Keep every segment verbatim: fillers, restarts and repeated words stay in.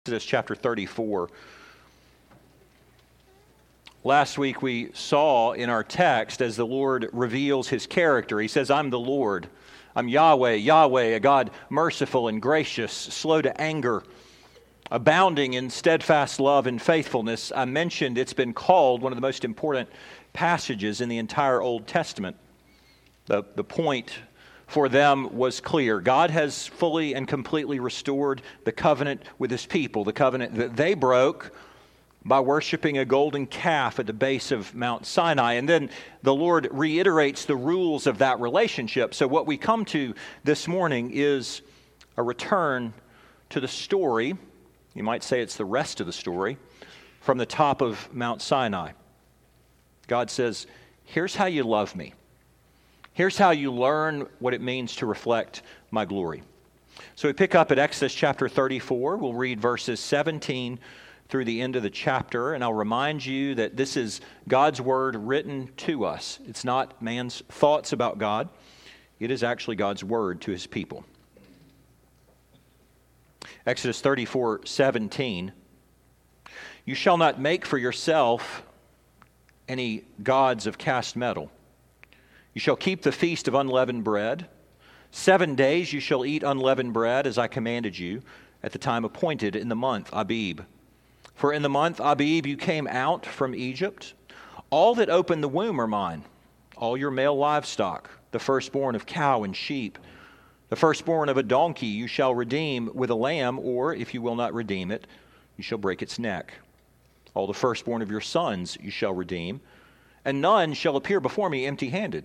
Exodus chapter thirty-four. Last week we saw in our text as the Lord reveals his character. He says, I'm the Lord. I'm Yahweh, Yahweh, a God merciful and gracious, slow to anger, abounding in steadfast love and faithfulness. I mentioned it's been called one of the most important passages in the entire Old Testament. The, the point for them was clear. God has fully and completely restored the covenant with his people, the covenant that they broke by worshiping a golden calf at the base of Mount Sinai. And then the Lord reiterates the rules of that relationship. So what we come to this morning is a return to the story. You might say it's the rest of the story from the top of Mount Sinai. God says, here's how you love me. Here's how you learn what it means to reflect my glory. So we pick up at Exodus chapter thirty-four. We'll read verses seventeen through the end of the chapter. And I'll remind you that this is God's word written to us. It's not man's thoughts about God. It is actually God's word to his people. Exodus thirty-four seventeen. You shall not make for yourself any gods of cast metal. You shall keep the feast of unleavened bread. Seven days you shall eat unleavened bread, as I commanded you, at the time appointed in the month Abib. For in the month Abib you came out from Egypt. All that open the womb are mine, all your male livestock, the firstborn of cow and sheep. The firstborn of a donkey you shall redeem with a lamb, or, if you will not redeem it, you shall break its neck. All the firstborn of your sons you shall redeem, and none shall appear before me empty-handed.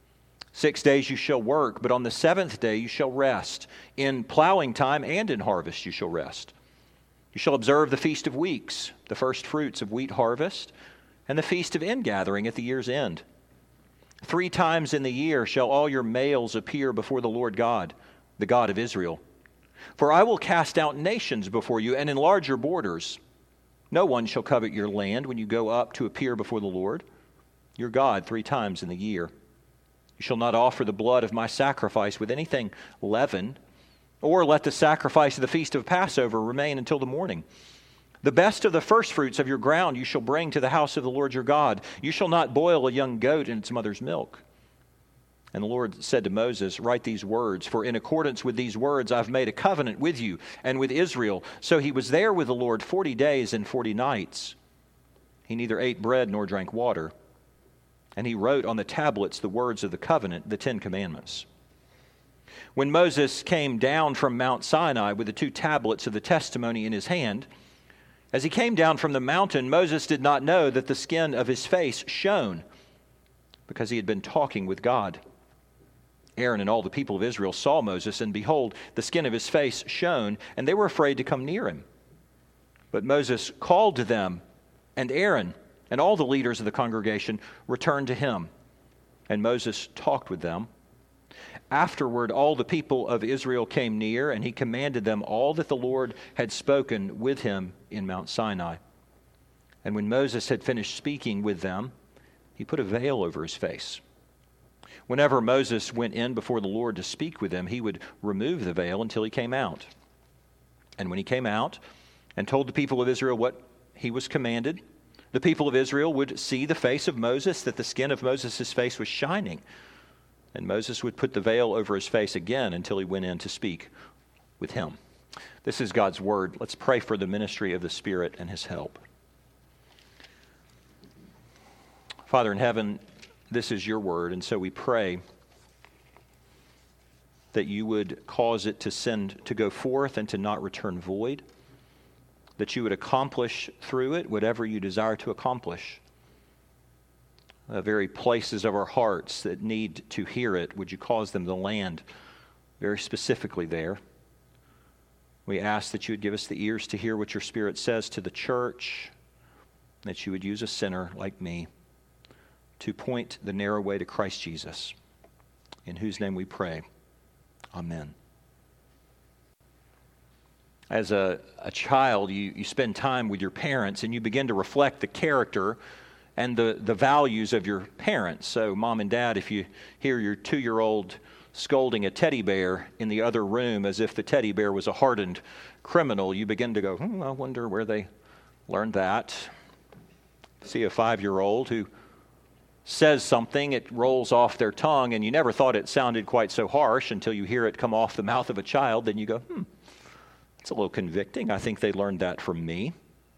Six days you shall work, but on the seventh day you shall rest. In plowing time and in harvest you shall rest. You shall observe the Feast of Weeks, the first fruits of wheat harvest, and the Feast of Ingathering at the year's end. Three times in the year shall all your males appear before the Lord God, the God of Israel. For I will cast out nations before you and enlarge your borders. No one shall covet your land when you go up to appear before the Lord, your God, three times in the year. You shall not offer the blood of my sacrifice with anything leavened, or let the sacrifice of the feast of Passover remain until the morning. The best of the firstfruits of your ground you shall bring to the house of the Lord your God. You shall not boil a young goat in its mother's milk. And the Lord said to Moses, write these words, for in accordance with these words I've made a covenant with you and with Israel. So he was there with the Lord forty days and forty nights. He neither ate bread nor drank water. And he wrote on the tablets the words of the covenant, the Ten Commandments. When Moses came down from Mount Sinai with the two tablets of the testimony in his hand, as he came down from the mountain, Moses did not know that the skin of his face shone, because he had been talking with God. Aaron and all the people of Israel saw Moses, and behold, the skin of his face shone, and they were afraid to come near him. But Moses called to them, and Aaron and all the leaders of the congregation returned to him, and Moses talked with them. Afterward, all the people of Israel came near, and he commanded them all that the Lord had spoken with him in Mount Sinai. And when Moses had finished speaking with them, he put a veil over his face. Whenever Moses went in before the Lord to speak with him, he would remove the veil until he came out. And when he came out and told the people of Israel what he was commanded, the people of Israel would see the face of Moses, that the skin of Moses' face was shining. And Moses would put the veil over his face again until he went in to speak with him. This is God's word. Let's pray for the ministry of the Spirit and his help. Father in heaven, this is your word, and so we pray that you would cause it to send, to go forth and to not return void, that you would accomplish through it whatever you desire to accomplish. The very places of our hearts that need to hear it, would you cause them to land very specifically there? We ask that you would give us the ears to hear what your Spirit says to the church, that you would use a sinner like me to point the narrow way to Christ Jesus, in whose name we pray. Amen. As a, a child, you, you spend time with your parents and you begin to reflect the character and the, the values of your parents. So mom and dad, if you hear your two-year-old scolding a teddy bear in the other room as if the teddy bear was a hardened criminal, you begin to go, hmm, I wonder where they learned that. See a five-year-old who says something, it rolls off their tongue, and you never thought it sounded quite so harsh until you hear it come off the mouth of a child. Then you go, hmm, it's a little convicting. I think they learned that from me.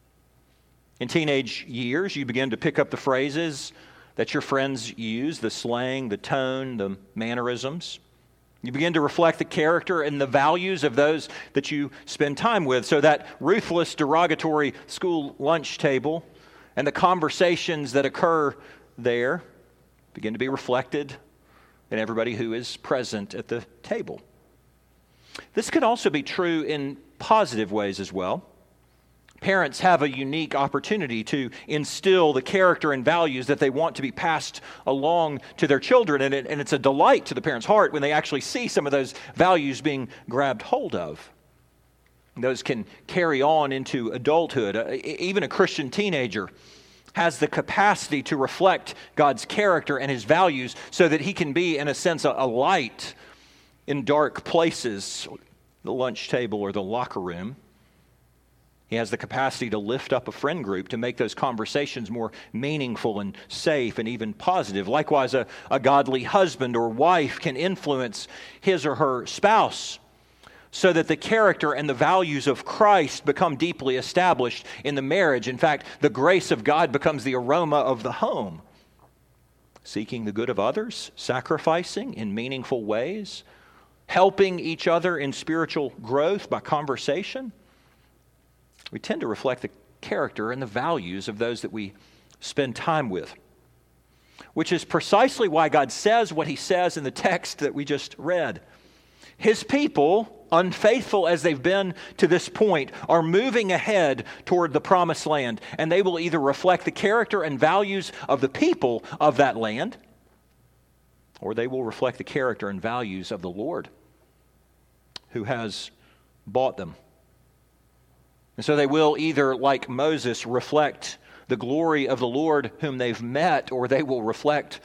In teenage years, you begin to pick up the phrases that your friends use, the slang, the tone, the mannerisms. You begin to reflect the character and the values of those that you spend time with. So that ruthless, derogatory school lunch table and the conversations that occur there begin to be reflected in everybody who is present at the table. This could also be true in positive ways as well. Parents have a unique opportunity to instill the character and values that they want to be passed along to their children, and, it, and it's a delight to the parent's heart when they actually see some of those values being grabbed hold of. Those can carry on into adulthood. Uh, even a Christian teenager has the capacity to reflect God's character and His values so that he can be, in a sense, a, a light in dark places, the lunch table or the locker room. He has the capacity to lift up a friend group, to make those conversations more meaningful and safe and even positive. Likewise, a, a godly husband or wife can influence his or her spouse so that the character and the values of Christ become deeply established in the marriage. In fact, the grace of God becomes the aroma of the home. Seeking the good of others, sacrificing in meaningful ways, helping each other in spiritual growth by conversation. We tend to reflect the character and the values of those that we spend time with, which is precisely why God says what He says in the text that we just read. His people, unfaithful as they've been to this point, are moving ahead toward the promised land, and they will either reflect the character and values of the people of that land, or they will reflect the character and values of the Lord who has bought them. And so they will either, like Moses, reflect the glory of the Lord whom they've met, or they will reflect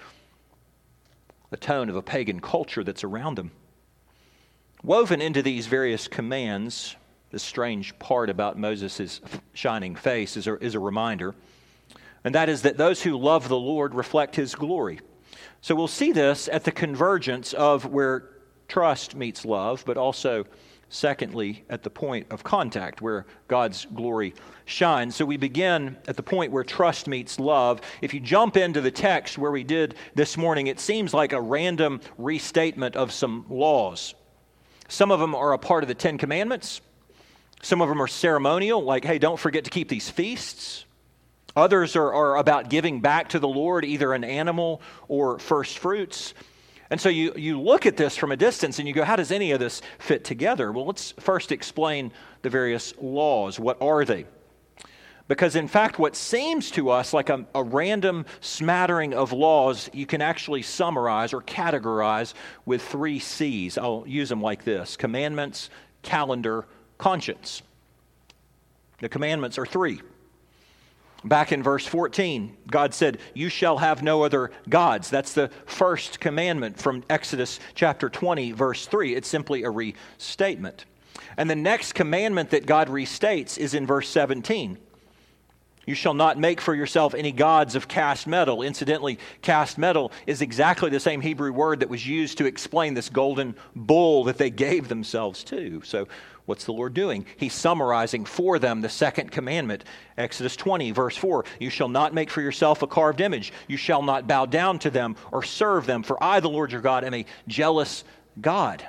the tone of a pagan culture that's around them. Woven into these various commands, the strange part about Moses' shining face is a, is a reminder, and that is that those who love the Lord reflect His glory. So we'll see this at the convergence of where trust meets love, but also secondly, at the point of contact where God's glory shines. So we begin at the point where trust meets love. If you jump into the text where we did this morning, it seems like a random restatement of some laws. Some of them are a part of the Ten Commandments. Some of them are ceremonial, like, hey, don't forget to keep these feasts. Others are, are about giving back to the Lord either an animal or first fruits. And so you, you look at this from a distance and you go, how does any of this fit together? Well, let's first explain the various laws. What are they? Because in fact, what seems to us like a, a random smattering of laws, you can actually summarize or categorize with three C's. I'll use them like this: commandments, calendar, conscience. The commandments are three. Back in verse fourteen, God said, you shall have no other gods. That's the first commandment from Exodus chapter twenty, verse three. It's simply a restatement. And the next commandment that God restates is in verse seventeen. You shall not make for yourself any gods of cast metal. Incidentally, cast metal is exactly the same Hebrew word that was used to explain this golden bull that they gave themselves to. So what's the Lord doing? He's summarizing for them the second commandment. Exodus twenty, verse four. You shall not make for yourself a carved image. You shall not bow down to them or serve them. For I, the Lord your God, am a jealous God.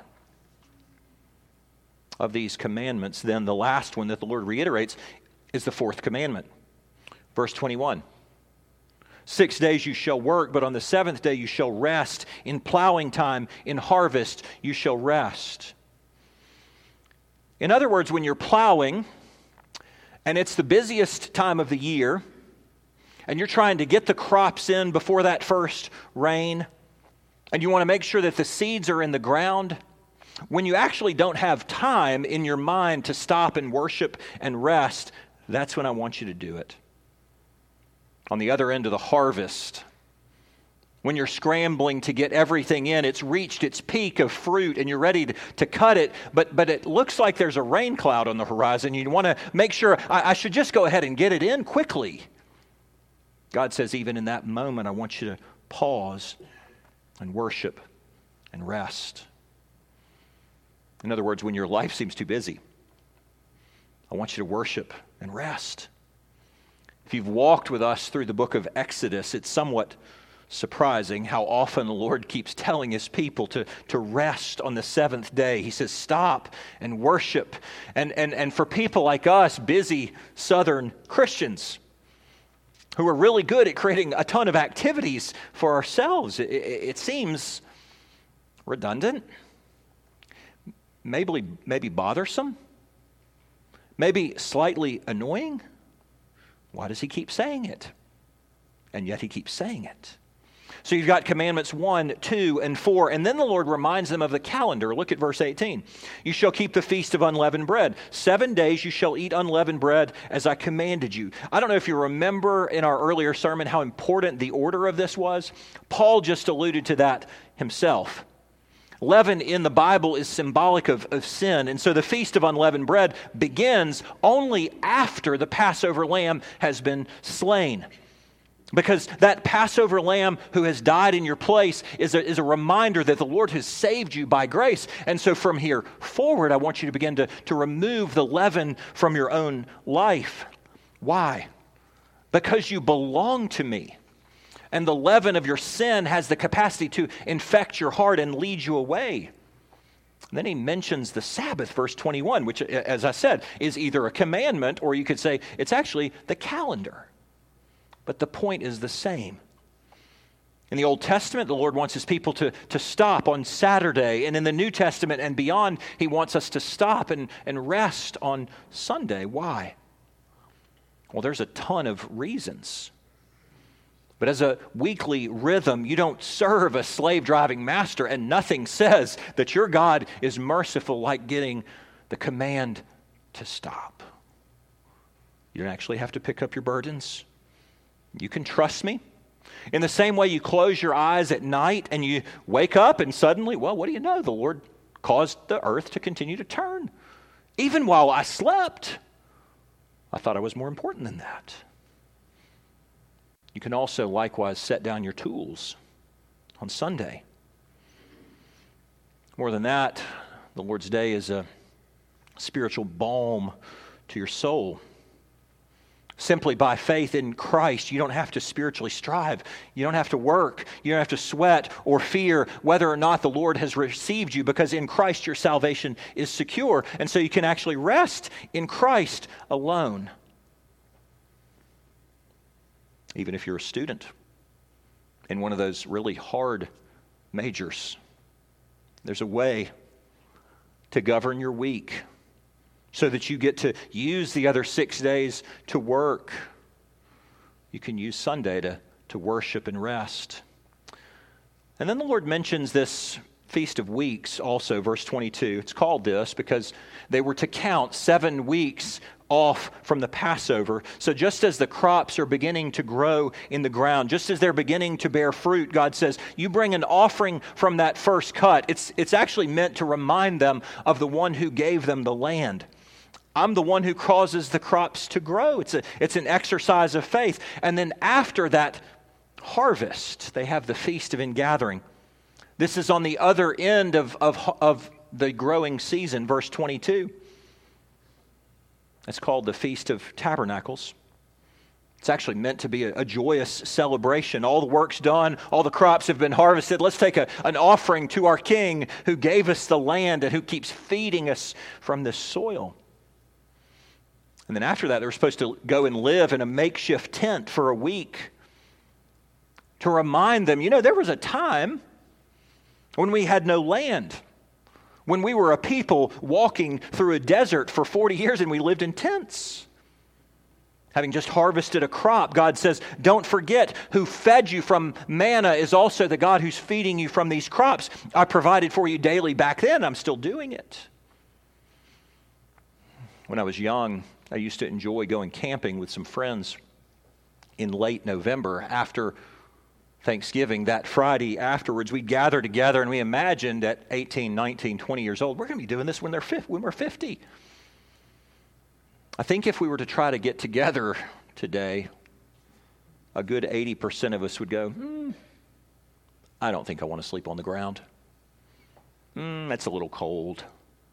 Of these commandments, then the last one that the Lord reiterates is the fourth commandment. Verse twenty-one. Six days you shall work, but on the seventh day you shall rest. In plowing time, in harvest, you shall rest. In other words, when you're plowing, and it's the busiest time of the year, and you're trying to get the crops in before that first rain, and you want to make sure that the seeds are in the ground, when you actually don't have time in your mind to stop and worship and rest, that's when I want you to do it. On the other end of the harvest, When you're scrambling to get everything in, it's reached its peak of fruit and you're ready to, to cut it, but, but it looks like there's a rain cloud on the horizon. You want to make sure, I, I should just go ahead and get it in quickly. God says, even in that moment, I want you to pause and worship and rest. In other words, when your life seems too busy, I want you to worship and rest. If you've walked with us through the book of Exodus, it's somewhat surprising how often the Lord keeps telling his people to, to rest on the seventh day. He says, stop and worship. And, and, and for people like us, busy Southern Christians, who are really good at creating a ton of activities for ourselves, it, it, it seems redundant, maybe, maybe bothersome, maybe slightly annoying. Why does he keep saying it? And yet he keeps saying it. So you've got commandments one, two, and four, and then the Lord reminds them of the calendar. Look at verse eighteen. You shall keep the feast of unleavened bread. Seven days you shall eat unleavened bread as I commanded you. I don't know if you remember in our earlier sermon how important the order of this was. Paul just alluded to that himself. Leaven in the Bible is symbolic of, of sin, and so the Feast of Unleavened Bread begins only after the Passover lamb has been slain. Because that Passover lamb who has died in your place is a, is a reminder that the Lord has saved you by grace. And so from here forward, I want you to begin to, to remove the leaven from your own life. Why? Because you belong to me. And the leaven of your sin has the capacity to infect your heart and lead you away. And then he mentions the Sabbath, verse twenty-one, which, as I said, is either a commandment or you could say it's actually the calendar. But the point is the same. In the Old Testament, the Lord wants his people to, to stop on Saturday. And in the New Testament and beyond, he wants us to stop and, and rest on Sunday. Why? Well, there's a ton of reasons. But as a weekly rhythm, you don't serve a slave-driving master, and nothing says that your God is merciful like getting the command to stop. You don't actually have to pick up your burdens. You can trust me. In the same way you close your eyes at night and you wake up and suddenly, well, what do you know? The Lord caused the earth to continue to turn. Even while I slept, I thought I was more important than that. You can also likewise set down your tools on Sunday. More than that, the Lord's Day is a spiritual balm to your soul. Simply by faith in Christ, you don't have to spiritually strive. You don't have to work. You don't have to sweat or fear whether or not the Lord has received you, because in Christ your salvation is secure. And so you can actually rest in Christ alone. Even if you're a student in one of those really hard majors, there's a way to govern your week so that you get to use the other six days to work. You can use Sunday to, to worship and rest. And then the Lord mentions this Feast of Weeks also, verse twenty-two. It's called this because they were to count seven weeks off from the Passover. So just as the crops are beginning to grow in the ground, just as they're beginning to bear fruit, God says, you bring an offering from that first cut. It's, it's actually meant to remind them of the one who gave them the land. I'm the one who causes the crops to grow. It's a, it's an exercise of faith. And then after that harvest, they have the Feast of Ingathering. This is on the other end of, of, of the growing season, verse twenty-two. It's called the Feast of Tabernacles. It's actually meant to be a, a joyous celebration. All the work's done. All the crops have been harvested. Let's take a, an offering to our King who gave us the land and who keeps feeding us from this soil. And then after that, they were supposed to go and live in a makeshift tent for a week to remind them, you know, there was a time when we had no land, when we were a people walking through a desert for forty years and we lived in tents. Having just harvested a crop, God says, don't forget who fed you from manna is also the God who's feeding you from these crops. I provided for you daily back then. I'm still doing it. When I was young, I used to enjoy going camping with some friends in late November after Thanksgiving, that Friday afterwards, we gather together and we imagined at eighteen, nineteen, twenty years old, we're going to be doing this when they're fifty, when we're fifty. I think if we were to try to get together today, a good eighty percent of us would go, hmm, I don't think I want to sleep on the ground. Hmm, that's a little cold.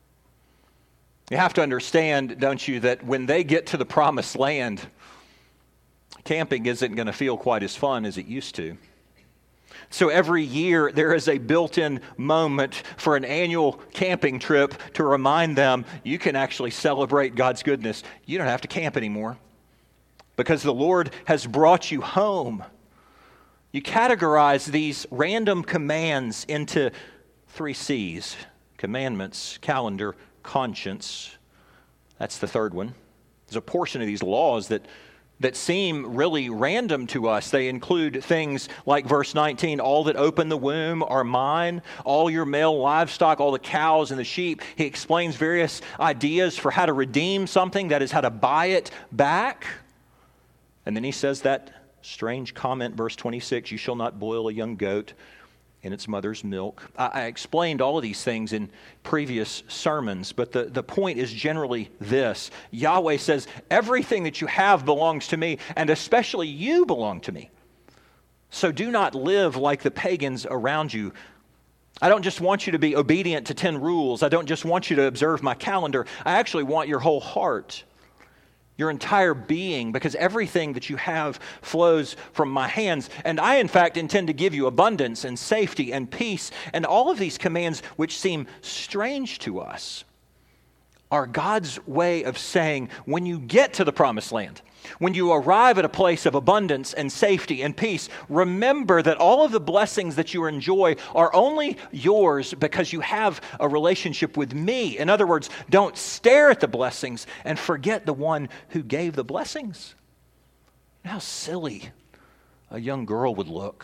You have to understand, don't you, that when they get to the promised land, camping isn't going to feel quite as fun as it used to. So every year there is a built-in moment for an annual camping trip to remind them you can actually celebrate God's goodness. You don't have to camp anymore because the Lord has brought you home. You categorize these random commands into three C's: commandments, calendar, conscience. That's the third one. There's a portion of these laws that that seem really random to us. They include things like verse nineteen, all that open the womb are mine, all your male livestock, all the cows and the sheep. He explains various ideas for how to redeem something, that is, how to buy it back. And then he says that strange comment, verse twenty-six, you shall not boil a young goat in its mother's milk. I, I explained all of these things in previous sermons, but the, the point is generally this. Yahweh says, everything that you have belongs to me, and especially you belong to me. So do not live like the pagans around you. I don't just want you to be obedient to ten rules. I don't just want you to observe my calendar. I actually want your whole heart, your entire being, because everything that you have flows from my hands. And I, in fact, intend to give you abundance and safety and peace. And all of these commands, which seem strange to us, are God's way of saying, when you get to the promised land, when you arrive at a place of abundance and safety and peace, remember that all of the blessings that you enjoy are only yours because you have a relationship with me. In other words, don't stare at the blessings and forget the one who gave the blessings. How silly a young girl would look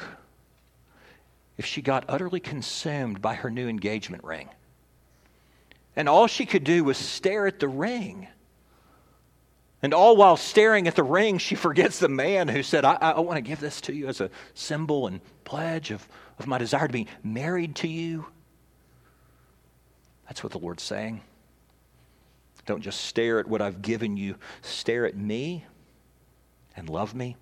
if she got utterly consumed by her new engagement ring. And all she could do was stare at the ring. And all while staring at the ring, she forgets the man who said, I, I want to give this to you as a symbol and pledge of, of my desire to be married to you. That's what the Lord's saying. Don't just stare at what I've given you. Stare at me and love me.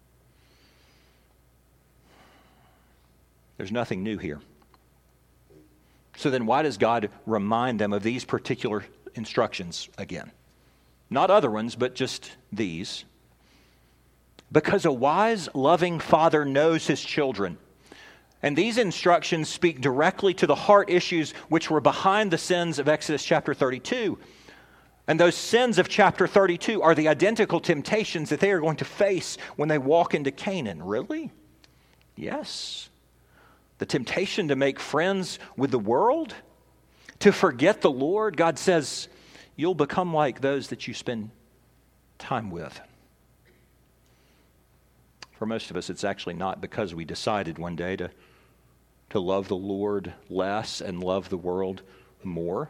There's nothing new here. So then why does God remind them of these particular instructions again? Not other ones, but just these. Because a wise, loving father knows his children. And these instructions speak directly to the heart issues which were behind the sins of Exodus chapter thirty-two. And those sins of chapter thirty-two are the identical temptations that they are going to face when they walk into Canaan. Really? Yes. The temptation to make friends with the world, to forget the Lord. God says, you'll become like those that you spend time with. For most of us, it's actually not because we decided one day to, to love the Lord less and love the world more.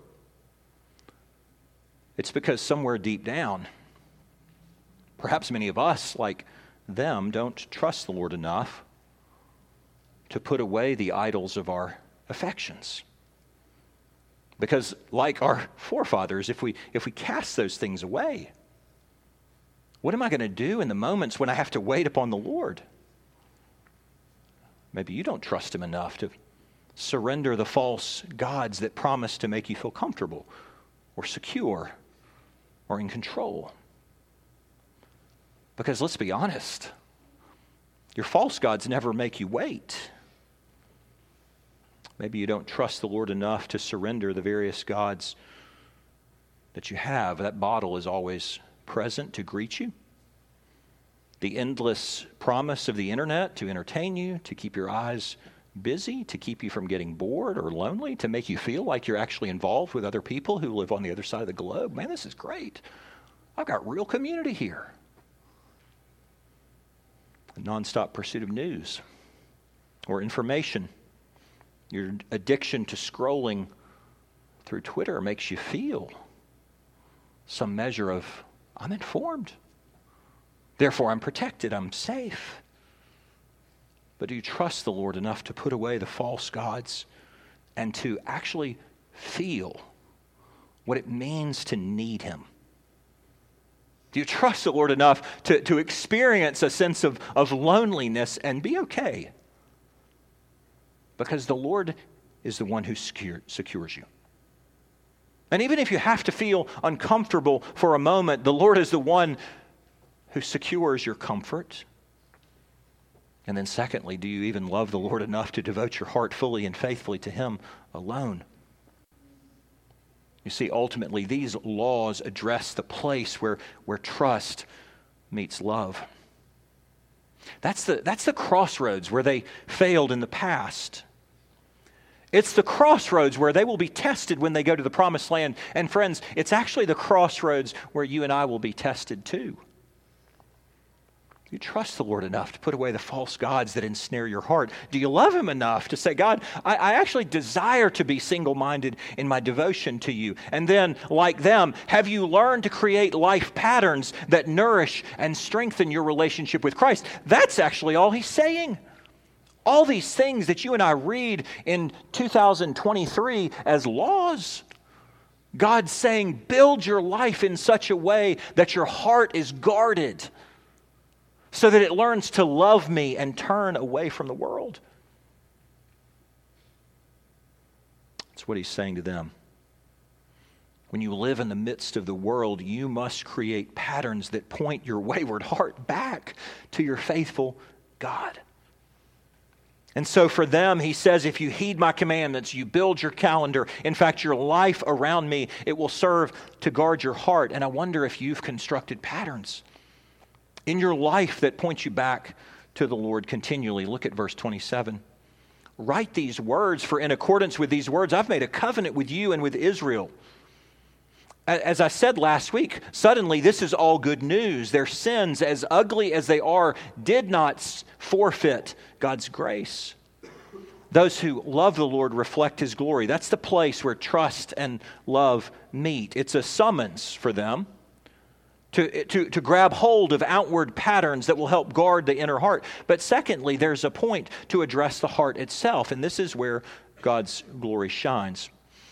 It's because somewhere deep down, perhaps many of us, like them, don't trust the Lord enough to put away the idols of our affections. Because like our forefathers, if we if we cast those things away, what am I going to do in the moments when I have to wait upon the Lord? Maybe you don't trust him enough to surrender the false gods that promise to make you feel comfortable or secure or in control. Because let's be honest, your false gods never make you wait. Maybe you don't trust the Lord enough to surrender the various gods that you have. That bottle is always present to greet you. The endless promise of the internet to entertain you, to keep your eyes busy, to keep you from getting bored or lonely, to make you feel like you're actually involved with other people who live on the other side of the globe. Man, this is great. I've got real community here. A nonstop pursuit of news or information. Your addiction to scrolling through Twitter makes you feel some measure of, I'm informed. Therefore, I'm protected. I'm safe. But do you trust the Lord enough to put away the false gods and to actually feel what it means to need Him? Do you trust the Lord enough to, to experience a sense of, of loneliness and be okay? Because the Lord is the one who secure, secures you. And even if you have to feel uncomfortable for a moment, the Lord is the one who secures your comfort. And then secondly, do you even love the Lord enough to devote your heart fully and faithfully to Him alone? You see, ultimately, these laws address the place where, where trust meets love. That's the, that's the crossroads where they failed in the past. It's the crossroads where they will be tested when they go to the promised land. And friends, it's actually the crossroads where you and I will be tested too. Do you trust the Lord enough to put away the false gods that ensnare your heart? Do you love Him enough to say, God, I, I actually desire to be single-minded in my devotion to you? And then, like them, have you learned to create life patterns that nourish and strengthen your relationship with Christ? That's actually all He's saying. All these things that you and I read in two thousand twenty-three as laws, God's saying, build your life in such a way that your heart is guarded, so that it learns to love me and turn away from the world. That's what He's saying to them. When you live in the midst of the world, you must create patterns that point your wayward heart back to your faithful God. And so for them, He says, if you heed my commandments, you build your calendar, in fact, your life around me, it will serve to guard your heart. And I wonder if you've constructed patterns in your life that point you back to the Lord continually. Look at verse twenty-seven. Write these words, for in accordance with these words, I've made a covenant with you and with Israel. As I said last week, suddenly this is all good news. Their sins, as ugly as they are, did not forfeit God's grace. Those who love the Lord reflect His glory. That's the place where trust and love meet. It's a summons for them to, to, to grab hold of outward patterns that will help guard the inner heart. But secondly, there's a point to address the heart itself, and this is where God's glory shines.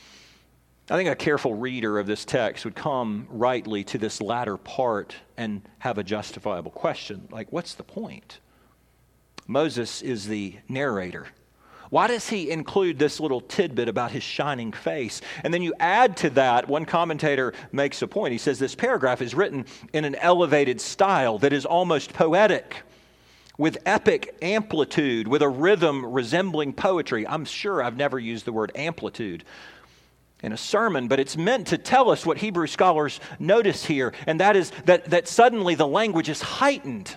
I think a careful reader of this text would come rightly to this latter part and have a justifiable question, like, what's the point? Moses is the narrator. Why does he include this little tidbit about his shining face? And then you add to that, one commentator makes a point. He says this paragraph is written in an elevated style that is almost poetic, with epic amplitude, with a rhythm resembling poetry. I'm sure I've never used the word amplitude in a sermon, but it's meant to tell us what Hebrew scholars notice here, and that is that, that suddenly the language is heightened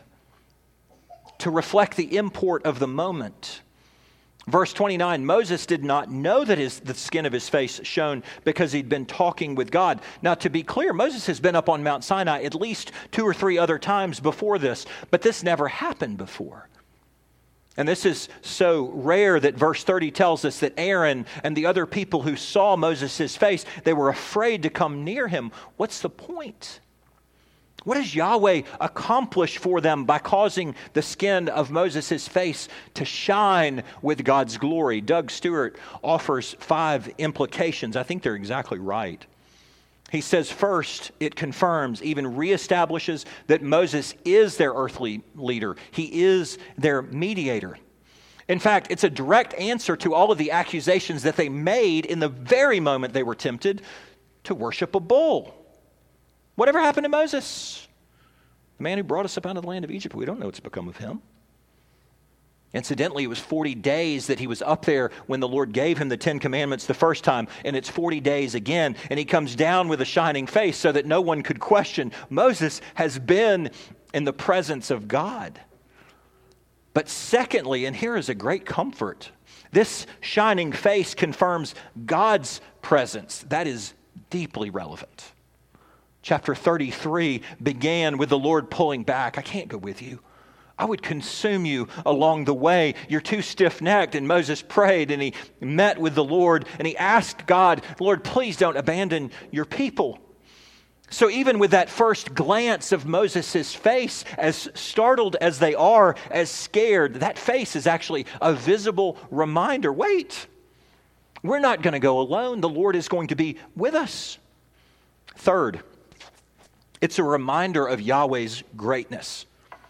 to reflect the import of the moment. Verse twenty-nine, Moses did not know that his, the skin of his face shone because he'd been talking with God. Now, to be clear, Moses has been up on Mount Sinai at least two or three other times before this, but this never happened before. And this is so rare that verse thirty tells us that Aaron and the other people who saw Moses' face, they were afraid to come near him. What's the point? What does Yahweh accomplish for them by causing the skin of Moses' face to shine with God's glory? Doug Stewart offers five implications. I think they're exactly right. He says, first, it confirms, even reestablishes that Moses is their earthly leader. He is their mediator. In fact, it's a direct answer to all of the accusations that they made in the very moment they were tempted to worship a bull. Whatever happened to Moses? The man who brought us up out of the land of Egypt. We don't know what's become of him. Incidentally, it was forty days that he was up there when the Lord gave him the Ten Commandments the first time, and it's forty days again, and he comes down with a shining face so that no one could question. Moses has been in the presence of God. But secondly, and here is a great comfort, this shining face confirms God's presence. That is deeply relevant. Chapter thirty-three began with the Lord pulling back. I can't go with you. I would consume you along the way. You're too stiff-necked. And Moses prayed and he met with the Lord and he asked God, Lord, please don't abandon your people. So even with that first glance of Moses' face, as startled as they are, as scared, that face is actually a visible reminder. Wait, we're not going to go alone. The Lord is going to be with us. Third, it's a reminder of Yahweh's greatness.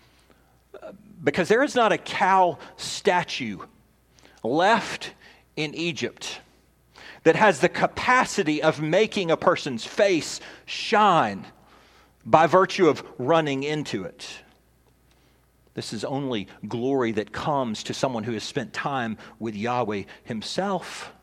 Because there is not a cow statue left in Egypt that has the capacity of making a person's face shine by virtue of running into it. This is only glory that comes to someone who has spent time with Yahweh himself.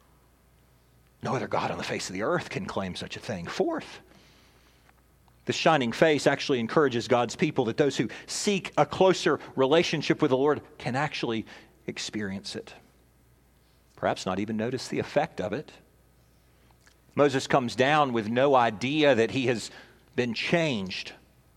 No other God on the face of the earth can claim such a thing. Fourth, the shining face actually encourages God's people that those who seek a closer relationship with the Lord can actually experience it. Perhaps not even notice the effect of it. Moses comes down with no idea that he has been changed.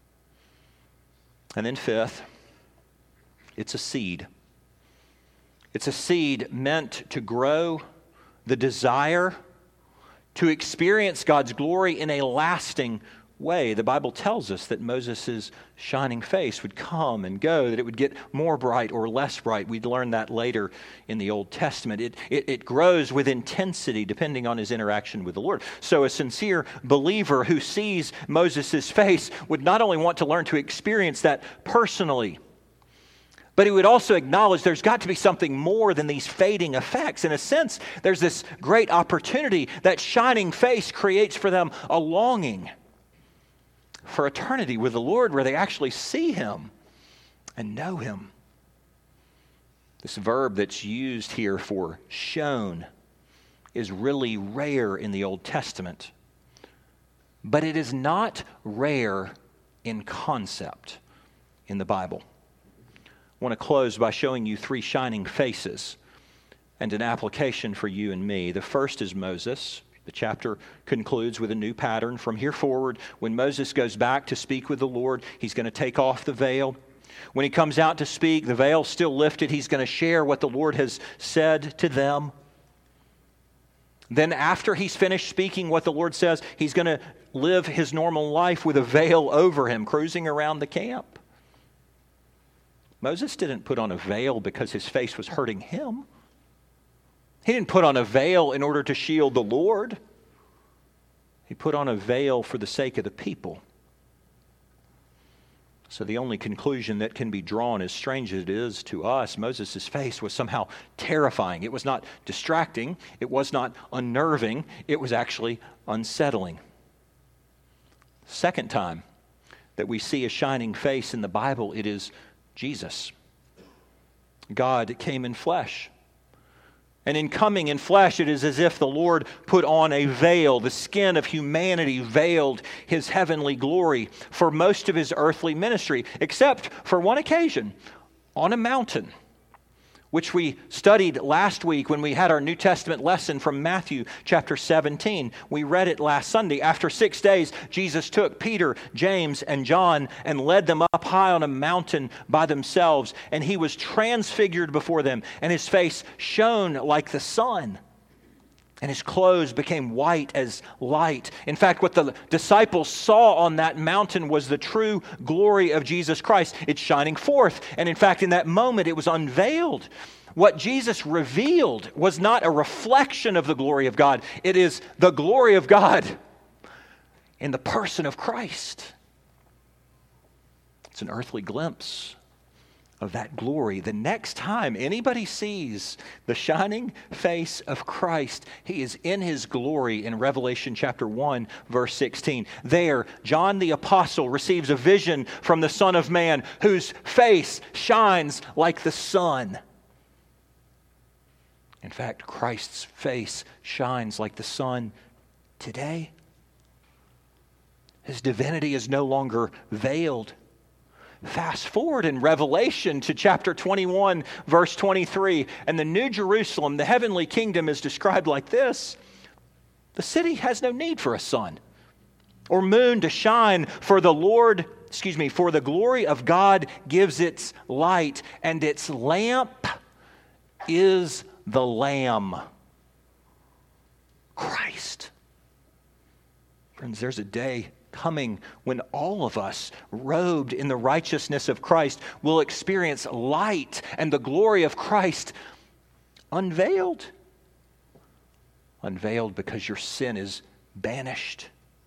And then fifth, it's a seed. It's a seed meant to grow the desire to experience God's glory in a lasting way. The Bible tells us that Moses' shining face would come and go, that it would get more bright or less bright. We'd learn that later in the Old Testament. It, it, it grows with intensity depending on his interaction with the Lord. So a sincere believer who sees Moses' face would not only want to learn to experience that personally, but he would also acknowledge there's got to be something more than these fading effects. In a sense, there's this great opportunity that shining face creates for them a longing for eternity with the Lord where they actually see him and know him. This verb that's used here for shown is really rare in the Old Testament, but it is not rare in concept in the Bible. I want to close by showing you three shining faces and an application for you and me. The first is Moses. The chapter concludes with a new pattern. From here forward, when Moses goes back to speak with the Lord, he's going to take off the veil. When he comes out to speak, the veil's still lifted. He's going to share what the Lord has said to them. Then after he's finished speaking what the Lord says, he's going to live his normal life with a veil over him, cruising around the camp. Moses didn't put on a veil because his face was hurting him. He didn't put on a veil in order to shield the Lord. He put on a veil for the sake of the people. So the only conclusion that can be drawn, as strange as it is to us, Moses' face was somehow terrifying. It was not distracting. It was not unnerving. It was actually unsettling. Second time that we see a shining face in the Bible, it is Jesus. God came in flesh. And in coming in flesh, it is as if the Lord put on a veil. The skin of humanity veiled his heavenly glory for most of his earthly ministry, except for one occasion, on a mountain, which we studied last week when we had our New Testament lesson from Matthew chapter seventeen. We read it last Sunday. After six days, Jesus took Peter, James, and John and led them up high on a mountain by themselves. And he was transfigured before them, and his face shone like the sun. And his clothes became white as light. In fact, what the disciples saw on that mountain was the true glory of Jesus Christ. It's shining forth. And in fact, in that moment, it was unveiled. What Jesus revealed was not a reflection of the glory of God. It is the glory of God in the person of Christ. It's an earthly glimpse of that glory. The next time anybody sees the shining face of Christ, he is in his glory in Revelation chapter one, verse sixteen. There, John the Apostle receives a vision from the Son of Man, whose face shines like the sun. In fact, Christ's face shines like the sun today. His divinity is no longer veiled. Fast forward in Revelation to chapter twenty-one, verse twenty-three, and the New Jerusalem, the heavenly kingdom, is described like this. The city has no need for a sun or moon to shine, for the Lord, excuse me, for the glory of God gives its light, and its lamp is the Lamb, Christ. Friends, there's a day coming when all of us, robed in the righteousness of Christ, will experience light and the glory of Christ unveiled. Unveiled because your sin is banished.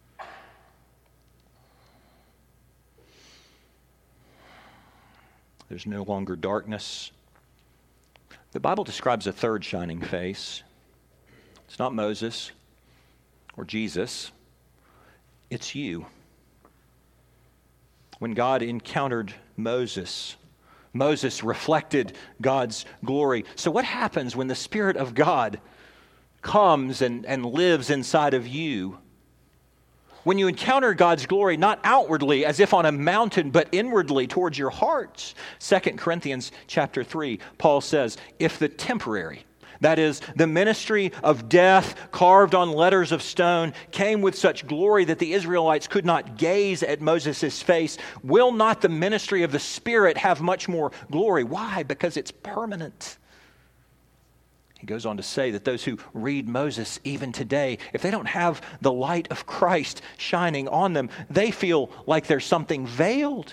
There's no longer darkness. The Bible describes a third shining face. It's not Moses or Jesus. It's you. When God encountered Moses, Moses reflected God's glory. So what happens when the Spirit of God comes and, and lives inside of you? When you encounter God's glory, not outwardly as if on a mountain, but inwardly towards your hearts. Second Corinthians chapter three, Paul says, if the temporary, that is, the ministry of death carved on letters of stone, came with such glory that the Israelites could not gaze at Moses' face, will not the ministry of the Spirit have much more glory? Why? Because it's permanent. He goes on to say that those who read Moses even today, if they don't have the light of Christ shining on them, they feel like there's something veiled.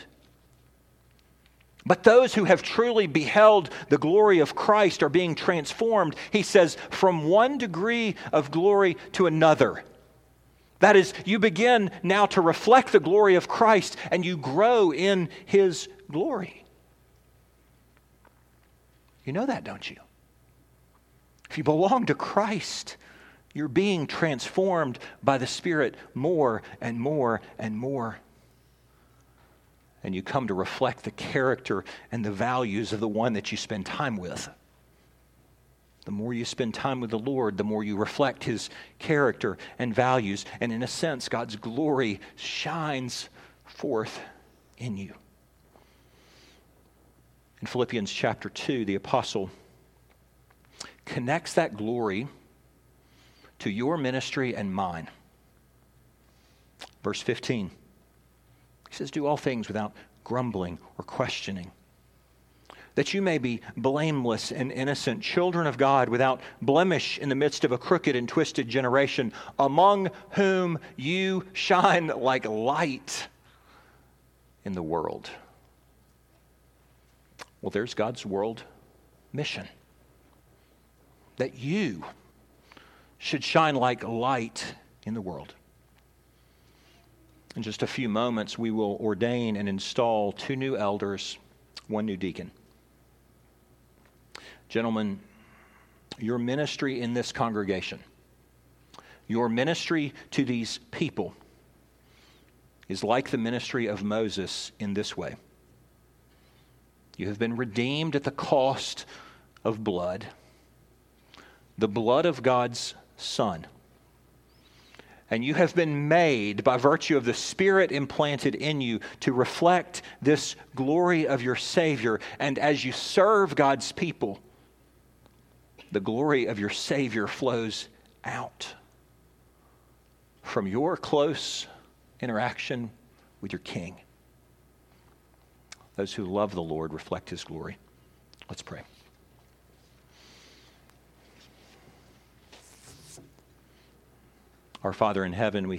But those who have truly beheld the glory of Christ are being transformed, he says, from one degree of glory to another. That is, you begin now to reflect the glory of Christ and you grow in his glory. You know that, don't you? If you belong to Christ, you're being transformed by the Spirit more and more and more. And you come to reflect the character and the values of the one that you spend time with. The more you spend time with the Lord, the more you reflect his character and values. And in a sense, God's glory shines forth in you. In Philippians chapter two, the apostle connects that glory to your ministry and mine. Verse fifteen, he says, do all things without grumbling or questioning, that you may be blameless and innocent, children of God, without blemish in the midst of a crooked and twisted generation, among whom you shine like light in the world. Well, there's God's world mission. That you should shine like light in the world. In just a few moments, we will ordain and install two new elders, one new deacon. Gentlemen, your ministry in this congregation, your ministry to these people is like the ministry of Moses in this way. You have been redeemed at the cost of blood. The blood of God's Son. And you have been made by virtue of the Spirit implanted in you to reflect this glory of your Savior. And as you serve God's people, the glory of your Savior flows out from your close interaction with your King. Those who love the Lord reflect his glory. Let's pray. Our Father in heaven, we